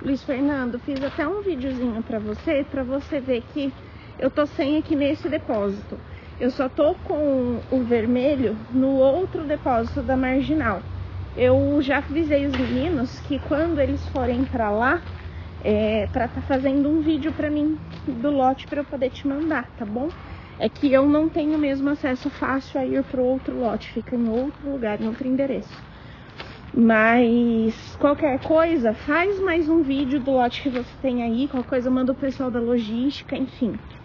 Luiz Fernando, fiz até um videozinho pra você ver que eu tô sem aqui nesse depósito. Eu só tô com o vermelho no outro depósito da Marginal. Eu já avisei os meninos que quando eles forem pra lá, pra tá fazendo um vídeo pra mim do lote pra eu poder te mandar, tá bom? É que eu não tenho mesmo acesso fácil a ir pro outro lote, fica em outro lugar, em outro endereço. Mas qualquer coisa, faz mais um vídeo do lote que você tem aí, qualquer coisa manda o pessoal da logística, enfim.